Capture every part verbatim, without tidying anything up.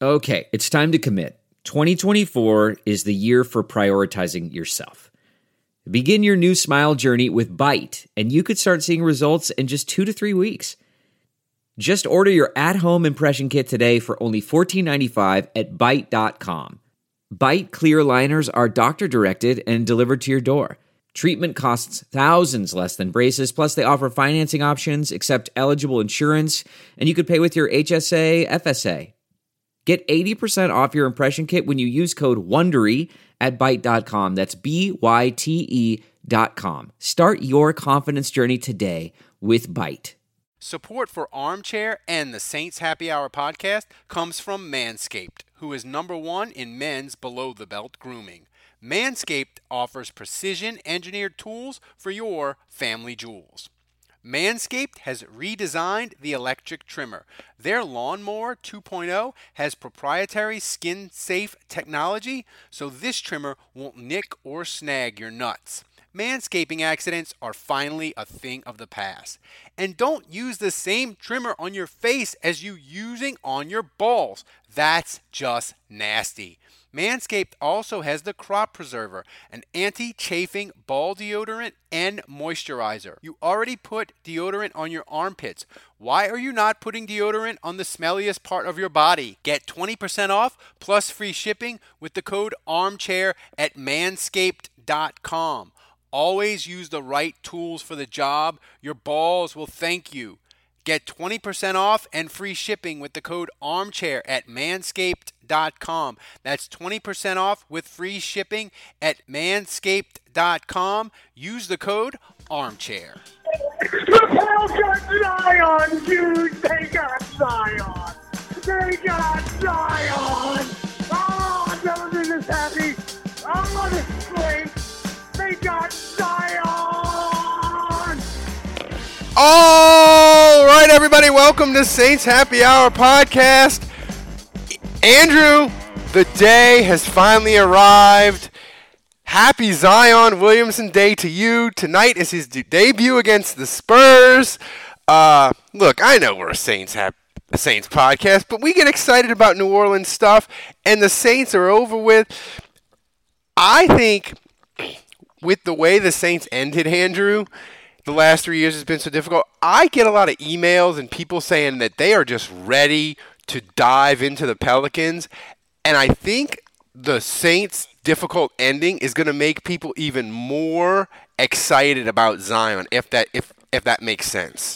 Okay, it's time to commit. twenty twenty-four is the year for prioritizing yourself. Begin your new smile journey with Byte, and you could start seeing results in just two to three weeks. Just order your at-home impression kit today for only fourteen ninety-five at byte dot com. Byte clear aligners are doctor-directed and delivered to your door. Treatment costs thousands less than braces, plus they offer financing options, accept eligible insurance, and you could pay with your H S A, F S A. Get eighty percent off your impression kit when you use code WONDERY at byte dot com. That's B Y T E dot com. Start your confidence journey today with Byte. Support for Armchair and the Saints Happy Hour podcast comes from Manscaped, who is number one in men's below-the-belt grooming. Manscaped offers precision-engineered tools for your family jewels. Manscaped has redesigned the electric trimmer. Their Lawnmower two point oh has proprietary skin-safe technology, so this trimmer won't nick or snag your nuts. Manscaping accidents are finally a thing of the past. And don't use the same trimmer on your face as you using on your balls. That's just nasty. Manscaped also has the Crop Preserver, an anti-chafing ball deodorant and moisturizer. You already put deodorant on your armpits. Why are you not putting deodorant on the smelliest part of your body? Get twenty percent off plus free shipping with the code ARMCHAIR at manscaped dot com. Always use the right tools for the job. Your balls will thank you. Get twenty percent off and free shipping with the code ARMCHAIR at manscaped dot com. That's twenty percent off with free shipping at manscaped dot com. Use the code ARMCHAIR. The Pels got Zion, dude! They got Zion! They got Zion! Oh, I've never been this happy! Oh, this is great! They got Zion! All right, everybody, welcome to Saints Happy Hour podcast. Andrew, the day has finally arrived. Happy Zion Williamson Day to you. Tonight is his de- debut against the Spurs. Uh, look, I know we're a Saints hap- a Saints podcast, but we get excited about New Orleans stuff, and the Saints are over with. I think with the way the Saints ended, Andrew, the last three years has been so difficult. I get a lot of emails and people saying that they are just ready to dive into the Pelicans, and I think the Saints' difficult ending is going to make people even more excited about Zion, if that if if that makes sense.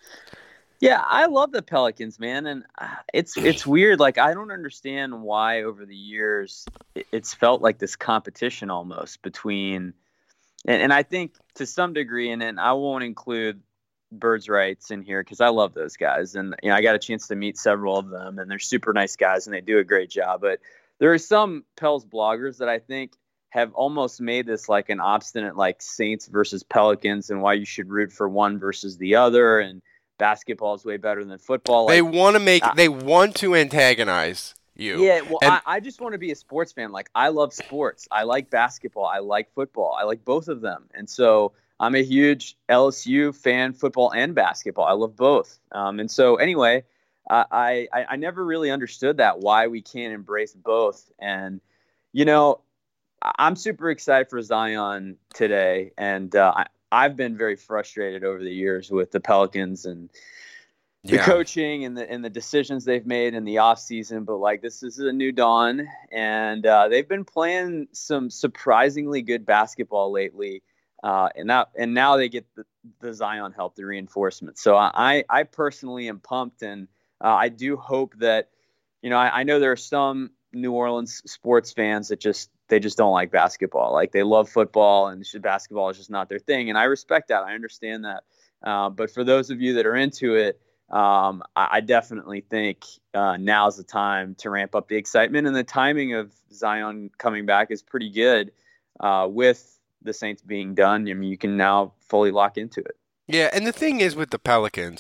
Yeah, I love the Pelicans, man, and it's it's weird. Like, I don't understand why over the years it's felt like this competition almost between, and, and I think to some degree, and, and I won't include Birds Rights in here because I love those guys, and you know I got a chance to meet several of them, and they're super nice guys, and they do a great job. But there are some Pels bloggers that I think have almost made this like an obstinate like Saints versus Pelicans, and why you should root for one versus the other, and basketball is way better than football. Like, they want to make, uh, they want to antagonize you. Yeah, well, and- I, I just want to be a sports fan. Like, I love sports. I like basketball. I like football. I like both of them. And so I'm a huge L S U fan, football and basketball. I love both. Um, and so anyway, uh, I, I I never really understood that, why we can't embrace both. And, you know, I'm super excited for Zion today. And uh, I, I've been very frustrated over the years with the Pelicans and the yeah. coaching and the and the decisions they've made in the offseason. But, like, this is a new dawn, and uh, they've been playing some surprisingly good basketball lately. Uh, and now and now they get the, the Zion help, the reinforcement. So I, I personally am pumped, and uh, I do hope that, you know, I, I know there are some New Orleans sports fans that just they just don't like basketball. Like, they love football, and basketball is just not their thing. And I respect that. I understand that. Uh, but for those of you that are into it, um, I, I definitely think uh, now's the time to ramp up the excitement. And the timing of Zion coming back is pretty good uh, with the Saints being done. I mean, you can now fully lock into it. Yeah, and the thing is with the Pelicans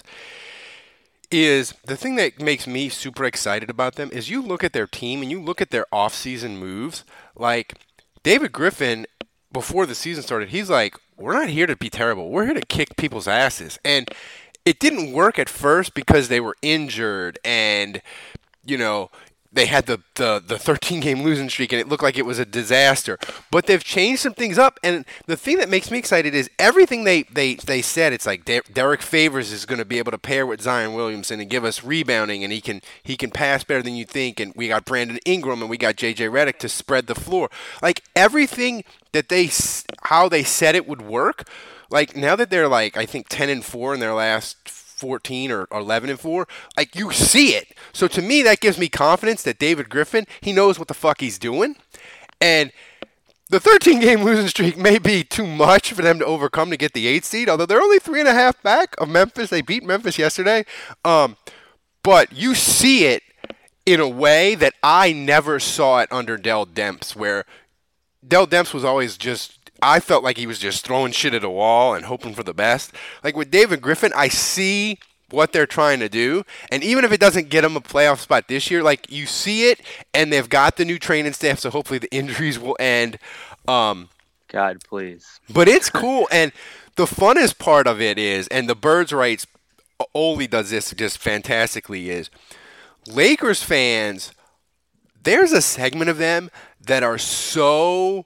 is the thing that makes me super excited about them is you look at their team and you look at their offseason moves. Like, David Griffin, before the season started, he's like, we're not here to be terrible. We're here to kick people's asses. And it didn't work at first because they were injured and, you know, they had the, the, the thirteen-game losing streak, and it looked like it was a disaster. But they've changed some things up, and the thing that makes me excited is everything they, they, they said. It's like Der- Derek Favors is going to be able to pair with Zion Williamson and give us rebounding, and he can he can pass better than you think, and we got Brandon Ingram, and we got J J Redick to spread the floor. Like, everything that they – how they said it would work, like, now that they're, like, I think ten and four in their last – fourteen or eleven and four, like, you see it. So to me, that gives me confidence that David Griffin, he knows what the fuck he's doing. And the thirteen-game losing streak may be too much for them to overcome to get the eighth seed, although they're only three and a half back of Memphis. They beat Memphis yesterday. Um, but you see it in a way that I never saw it under Dell Demps, where Dell Demps was always just, I felt like he was just throwing shit at a wall and hoping for the best. Like, with David Griffin, I see what they're trying to do, and even if it doesn't get them a playoff spot this year, like, you see it, and they've got the new training staff, so hopefully the injuries will end. Um, God, please. But it's cool, and the funnest part of it is, and the Birds Rights, Oli does this just fantastically, is Lakers fans, there's a segment of them that are so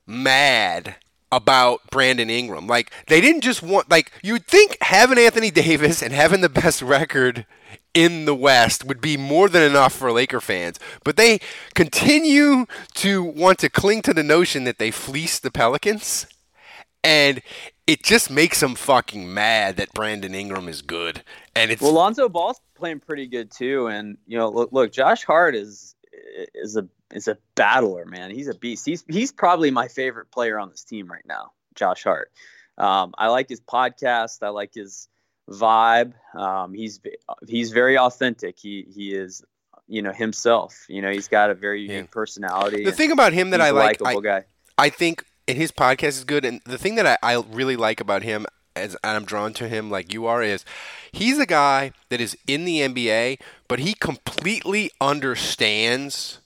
mad about Brandon Ingram. Like, they didn't just want, like, you'd think having Anthony Davis and having the best record in the West would be more than enough for Laker fans, but they continue to want to cling to the notion that they fleeced the Pelicans, and it just makes them fucking mad that Brandon Ingram is good. And it's well, Lonzo Ball's playing pretty good too, and you know, look, look Josh Hart is is a is a battler, man. He's a beast. He's he's probably my favorite player on this team right now, Josh Hart. Um, I like his podcast. I like his vibe. Um, he's he's very authentic. He he is, you know, himself. You know, he's got a very unique yeah. personality. The thing about him that I like, I, guy. I think, and his podcast is good. And the thing that I, I really like about him, as and I'm drawn to him like you are, is he's a guy that is in the N B A, but he completely understands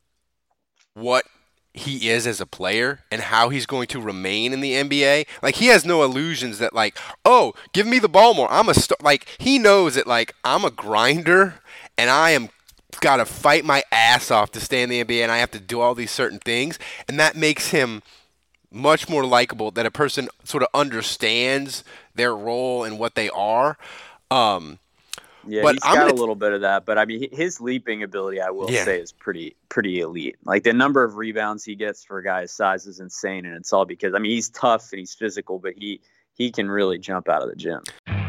what he is as a player and how he's going to remain in the N B A. Like, he has no illusions that, like, oh, give me the ball more. I'm a star. Like, he knows that, like, I'm a grinder and I am got to fight my ass off to stay in the N B A, and I have to do all these certain things, and that makes him much more likable, that a person sort of understands their role and what they are. Um, Yeah, but he's I'm got gonna a little bit of that, but I mean, his leaping ability, I will yeah. say, is pretty pretty elite. Like, the number of rebounds he gets for a guy's size is insane, and it's all because, I mean, he's tough and he's physical, but he he can really jump out of the gym.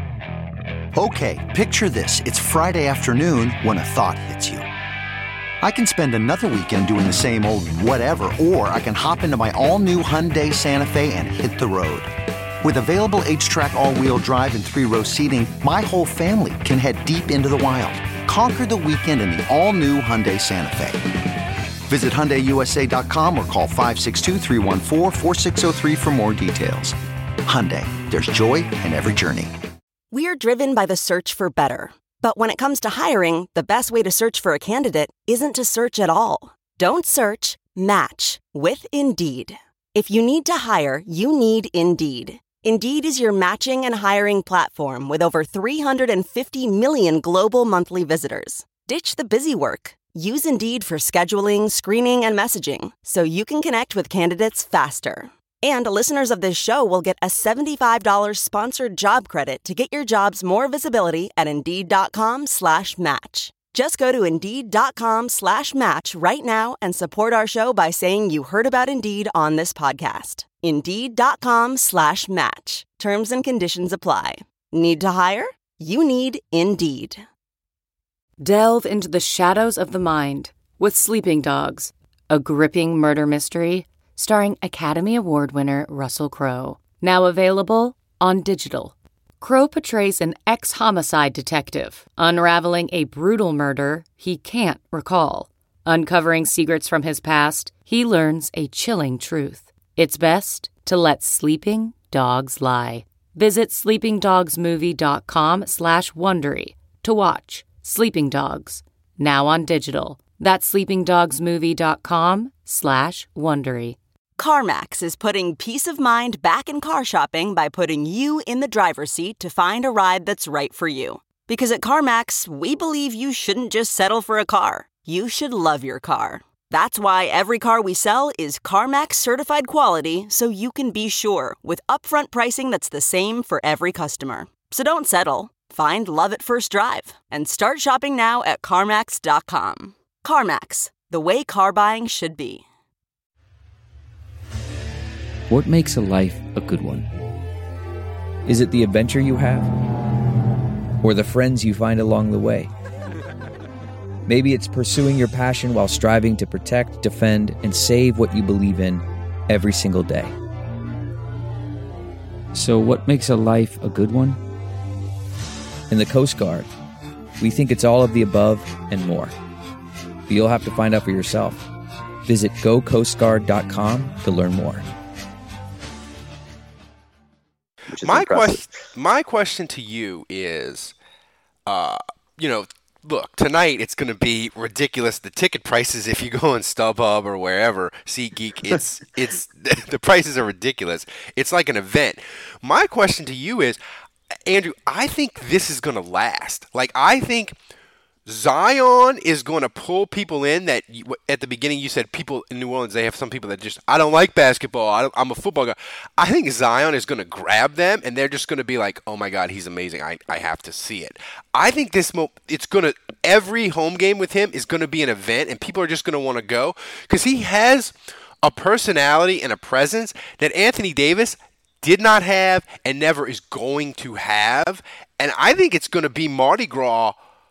Okay, picture this. It's Friday afternoon when a thought hits you. I can spend another weekend doing the same old whatever, or I can hop into my all-new Hyundai Santa Fe and hit the road. With available H-Track all-wheel drive and three-row seating, my whole family can head deep into the wild. Conquer the weekend in the all-new Hyundai Santa Fe. Visit Hyundai U S A dot com or call five six two, three one four, four six zero three for more details. Hyundai, there's joy in every journey. We're driven by the search for better. But when it comes to hiring, the best way to search for a candidate isn't to search at all. Don't search, match with Indeed. If you need to hire, you need Indeed. Indeed is your matching and hiring platform with over three hundred fifty million global monthly visitors. Ditch the busy work. Use Indeed for scheduling, screening, and messaging so you can connect with candidates faster. And listeners of this show will get a seventy-five dollars sponsored job credit to get your jobs more visibility at Indeed.com slash match. Just go to Indeed.com slash match right now and support our show by saying you heard about Indeed on this podcast. Indeed.com slash match. Terms and conditions apply. Need to hire? You need Indeed. Delve into the shadows of the mind with Sleeping Dogs, a gripping murder mystery starring Academy Award winner Russell Crowe. Now available on digital. Crowe portrays an ex-homicide detective unraveling a brutal murder he can't recall. Uncovering secrets from his past, he learns a chilling truth. It's best to let sleeping dogs lie. Visit sleepingdogsmovie.com slash Wondery to watch Sleeping Dogs, now on digital. That's sleepingdogsmovie.com slash Wondery. CarMax is putting peace of mind back in car shopping by putting you in the driver's seat to find a ride that's right for you. Because at CarMax, we believe you shouldn't just settle for a car. you should love your car. That's why every car we sell is CarMax certified quality, so you can be sure with upfront pricing that's the same for every customer. So don't settle. Find love at first drive and start shopping now at CarMax dot com. CarMax, the way car buying should be. What makes a life a good one? Is it the adventure you have? Or the friends you find along the way? Maybe it's pursuing your passion while striving to protect, defend, and save what you believe in every single day. So what makes a life a good one? In the Coast Guard, we think it's all of the above and more. But you'll have to find out for yourself. Visit go coast guard dot com to learn more. My question, my question to you is, uh, you know, look, tonight it's going to be ridiculous. The ticket prices, if you go on StubHub or wherever, SeatGeek, it's it's the prices are ridiculous. It's like an event. My question to you is, Andrew, I think this is going to last. Like, I think Zion is going to pull people in that you, at the beginning you said people in New Orleans, they have some people that just, I don't like basketball. I don't, I'm a football guy. I think Zion is going to grab them and they're just going to be like, oh my God, he's amazing. I, I have to see it. I think this, mo- it's going to, every home game with him is going to be an event and people are just going to want to go because he has a personality and a presence that Anthony Davis did not have and never is going to have. And I think it's going to be Mardi Gras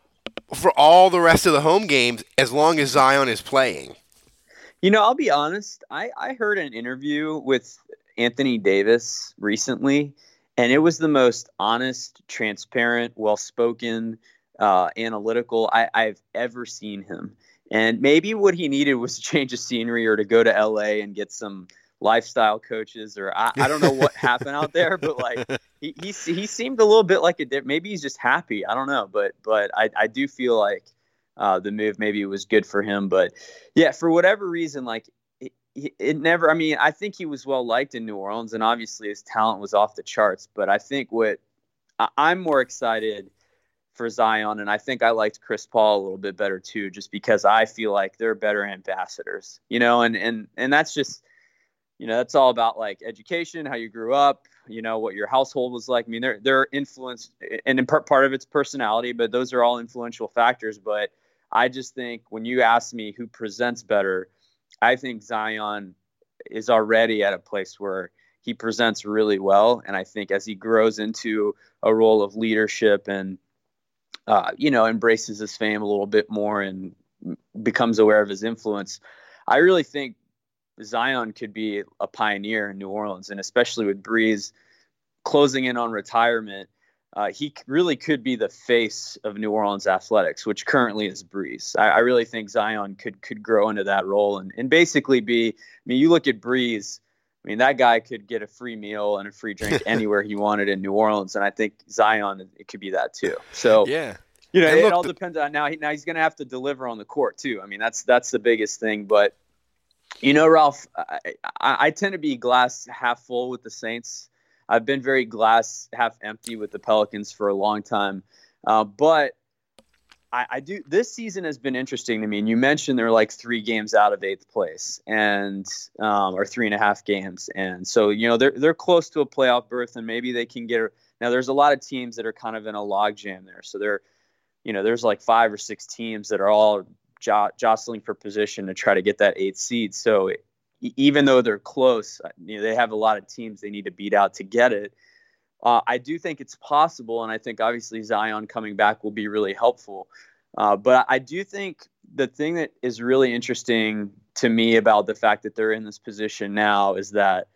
for all the rest of the home games as long as Zion is playing. You know, I'll be honest. I, I heard an interview with Anthony Davis recently, and it was the most honest, transparent, well-spoken, uh, analytical I, I've ever seen him. And maybe what he needed was to change of scenery or to go to L A and get some lifestyle coaches, or I, I don't know what happened out there, but like he, he he seemed a little bit like a maybe he's just happy. I don't know, but but I, I do feel like uh, the move maybe was good for him. But yeah, for whatever reason, like it, it never. I mean, I think he was well liked in New Orleans, and obviously his talent was off the charts. But I think what I, I'm more excited for Zion, and I think I liked Chris Paul a little bit better too, just because I feel like they're better ambassadors, you know, and and and that's just. You know, that's all about like education, how you grew up, you know, what your household was like. I mean, they're, they're influenced and in part, part of it's personality, but those are all influential factors. But I just think when you ask me who presents better, I think Zion is already at a place where he presents really well. And I think as he grows into a role of leadership and, uh, you know, embraces his fame a little bit more and becomes aware of his influence, I really think Zion could be a pioneer in New Orleans, and especially with Breeze closing in on retirement, uh, he really could be the face of New Orleans athletics, which currently is Breeze. I, I really think Zion could could grow into that role and, and basically be, I mean, you look at Breeze, I mean, that guy could get a free meal and a free drink anywhere he wanted in New Orleans, and I think Zion, it could be that too. So, yeah. You know, and it look, all the- depends on now. He, now he's going to have to deliver on the court too. I mean, that's that's the biggest thing, but you know, Ralph, I, I, I tend to be glass half full with the Saints. I've been very glass half empty with the Pelicans for a long time. Uh, but I, I do. This season has been interesting to me. And you mentioned they're like three games out of eighth place, and um, or three and a half games. And so, you know, they're they're close to a playoff berth, and maybe they can get. Now, there's a lot of teams that are kind of in a logjam there. So they're, you know, there's like five or six teams that are all Jo- jostling for position to try to get that eighth seed. So it, even though they're close, you know, they have a lot of teams they need to beat out to get it. Uh, I do think it's possible, and I think obviously Zion coming back will be really helpful. Uh, but I do think the thing that is really interesting to me about the fact that they're in this position now is that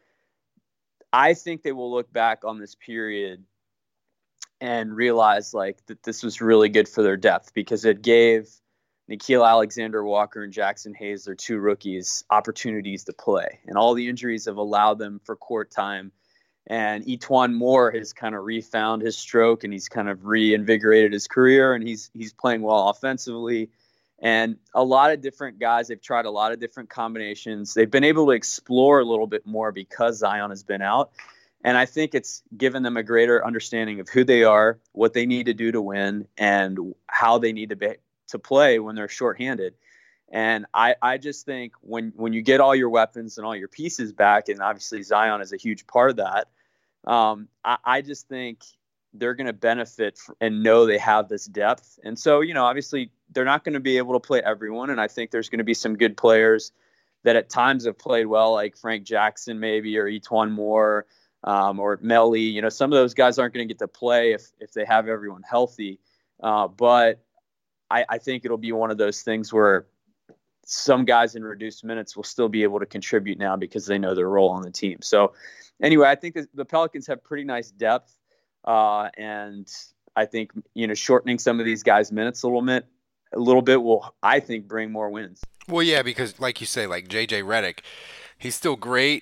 I think they will look back on this period and realize like that this was really good for their depth because it gave Nickeil Alexander-Walker and Jackson Hayes, their two rookies, opportunities to play. And all the injuries have allowed them for court time. And E'Twaun Moore has kind of refound his stroke and he's kind of reinvigorated his career and he's he's playing well offensively. And a lot of different guys, they've tried a lot of different combinations. They've been able to explore a little bit more because Zion has been out. And I think it's given them a greater understanding of who they are, what they need to do to win, and how they need to be to play when they're shorthanded. And I, I just think when, when you get all your weapons and all your pieces back, and obviously Zion is a huge part of that, um, I, I just think they're going to benefit and know they have this depth. And so, you know, obviously they're not going to be able to play everyone. And I think there's going to be some good players that at times have played well, like Frank Jackson maybe, or Etuan Moore, um, or Melly. You know, some of those guys aren't going to get to play if, if they have everyone healthy. Uh, but I, I think it'll be one of those things where some guys in reduced minutes will still be able to contribute now because they know their role on the team. So anyway, I think that the Pelicans have pretty nice depth. Uh, and I think, you know, shortening some of these guys' minutes a little bit, a little bit will, I think, bring more wins. Well, yeah, because like you say, like J J Redick, he's still great,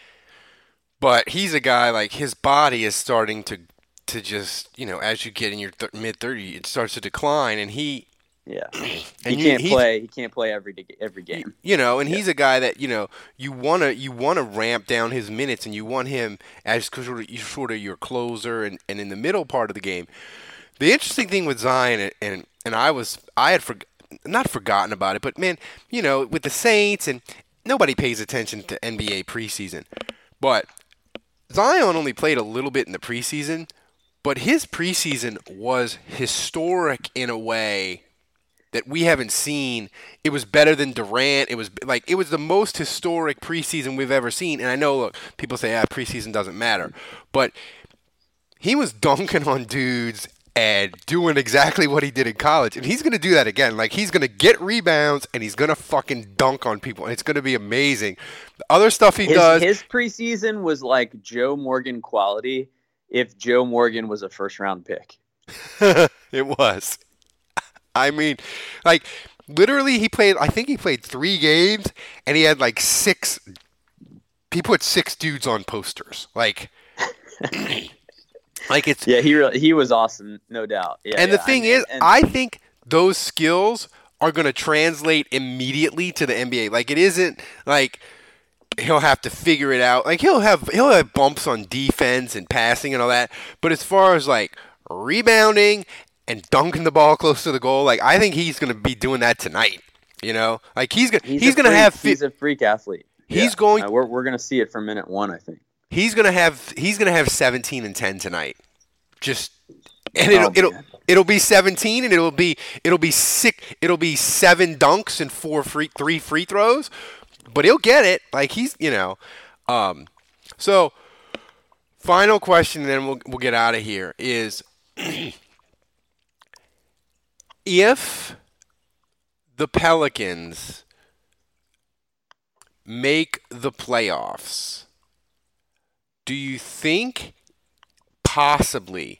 but he's a guy, like, his body is starting to to just, you know, as you get in your th- mid thirties, it starts to decline, and he yeah, and he can't you, play. He can't play every every game. You know, and yeah. he's a guy that, you know, you wanna you wanna ramp down his minutes, and you want him as sort of, sort of your closer, and, and in the middle part of the game. The interesting thing with Zion, and and, and I was I had for, not forgotten about it, but man, you know, with the Saints, and nobody pays attention to N B A preseason, but Zion only played a little bit in the preseason, but his preseason was historic in a way that we haven't seen. It was better than Durant. It was like it was the most historic preseason we've ever seen. And I know, look, people say, ah, preseason doesn't matter, but he was dunking on dudes and doing exactly what he did in college, and he's gonna do that again. Like, he's gonna get rebounds and he's gonna fucking dunk on people, and it's gonna be amazing. The other stuff he his, does. His preseason was like Joe Morgan quality. If Joe Morgan was a first round pick, it was. I mean, like, literally he played, I think he played three games, and he had like six, he put six dudes on posters. Like, like it's. Yeah, he really, he was awesome, no doubt. Yeah, and yeah. the thing I mean, is, and, I think those skills are going to translate immediately to the N B A. Like, it isn't like he'll have to figure it out. Like, he'll have, he'll have bumps on defense and passing and all that. But as far as like rebounding and dunking the ball close to the goal, like, I think he's going to be doing that tonight. You know, like he's gonna he's, he's going to have. Fi- he's a freak athlete. He's yeah. going. Uh, we're we're going to see it from minute one, I think. He's going to have. He's going to have seventeen and ten tonight. Just and it'll oh, it'll man. it'll be seventeen, and it'll be it'll be sick. It'll be seven dunks and four free three free throws. But he'll get it. Like, he's, you know. Um, so, final question, and then we'll we'll get out of here, is if the Pelicans make the playoffs, do you think possibly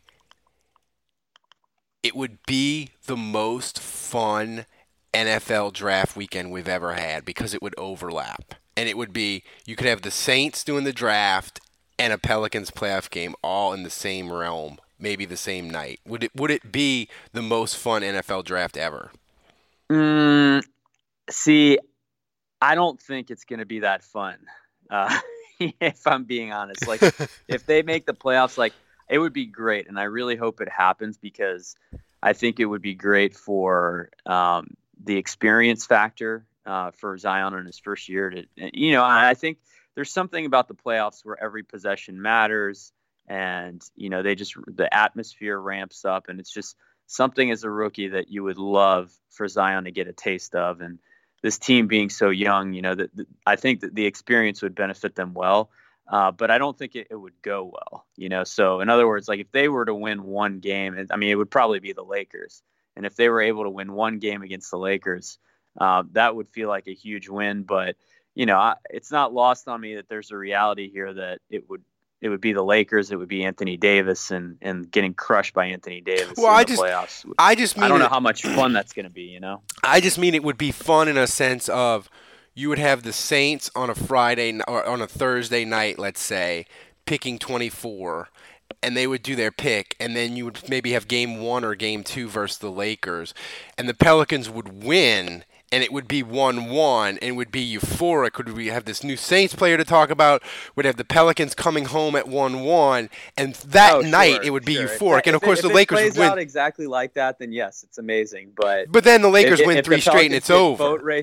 it would be the most fun N F L draft weekend we've ever had, because it would overlap? And it would be, you could have the Saints doing the draft and a Pelicans playoff game all in the same realm, maybe the same night. Would it would it be the most fun N F L draft ever? Mm, see, I don't think it's going to be that fun. Uh, if I'm being honest, like if they make the playoffs, like it would be great. And I really hope it happens, because I think it would be great for, um, the experience factor uh, for Zion in his first year. To, you know, I think there's something about the playoffs where every possession matters, and, you know, they just, the atmosphere ramps up, and it's just something as a rookie that you would love for Zion to get a taste of. And this team being so young, you know, that I think that the experience would benefit them well, uh, but I don't think it, it would go well, you know? So in other words, like if they were to win one game, I mean, it would probably be the Lakers. And if they were able to win one game against the Lakers, uh, that would feel like a huge win. But, you know, I, it's not lost on me that there's a reality here that it would it would be the Lakers, it would be Anthony Davis, and, and getting crushed by Anthony Davis well, in I the just, playoffs. I just mean I don't know it, how much fun that's going to be, you know? I just mean it would be fun in a sense of you would have the Saints on a Friday or on a Thursday night, let's say, picking twenty-four, and they would do their pick, and then you would maybe have game one or game two versus the Lakers, and the Pelicans would win, and it would be one one, and it would be euphoric. Could we have this new Saints player to talk about? We'd have the Pelicans coming home at one one, and that Oh, night sure, it would be sure. euphoric. If And, of it- course, if the it Lakers plays would win. out exactly like that, then yes, it's amazing. But But then the Lakers if, win if three the straight, and Pelicans it's get over. Boat race,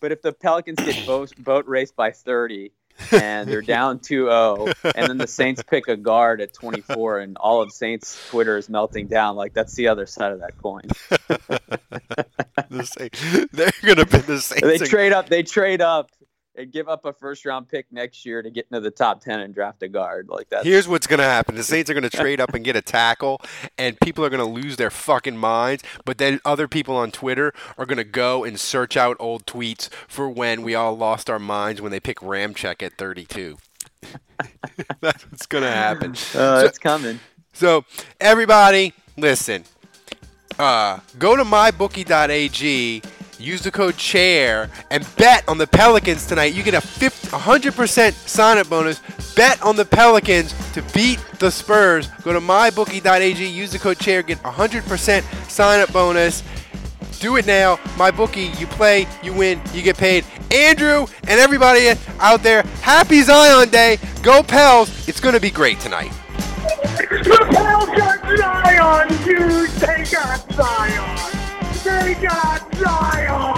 But if the Pelicans get boat, boat raced by thirty and they're down two oh, and then the Saints pick a guard at twenty-four and all of Saints Twitter is melting down, like that's the other side of that coin. the Saints, they're going to be the Saints. They trade up. They trade up. And give up a first-round pick next year to get into the top ten and draft a guard like that. Here's what's going to happen. The Saints are going to trade up and get a tackle, and people are going to lose their fucking minds. But then other people on Twitter are going to go and search out old tweets for when we all lost our minds when they pick Ramczyk at thirty-two. That's what's going to happen. Uh, so, it's coming. So, everybody, listen. Uh, go to my bookie dot a g. Use the code CHAIR and bet on the Pelicans tonight. You get a fifty, one hundred percent sign-up bonus. Bet on the Pelicans to beat the Spurs. Go to my bookie dot a g. Use the code CHAIR. Get a one hundred percent sign-up bonus. Do it now. MyBookie, you play, you win, you get paid. Andrew and everybody out there, happy Zion Day. Go Pels. It's going to be great tonight. The Pels got Zion, dude. They got Zion. They got Zion!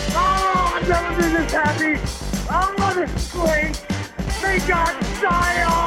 Oh, I've never been this happy! Oh, this is great! They got Zion!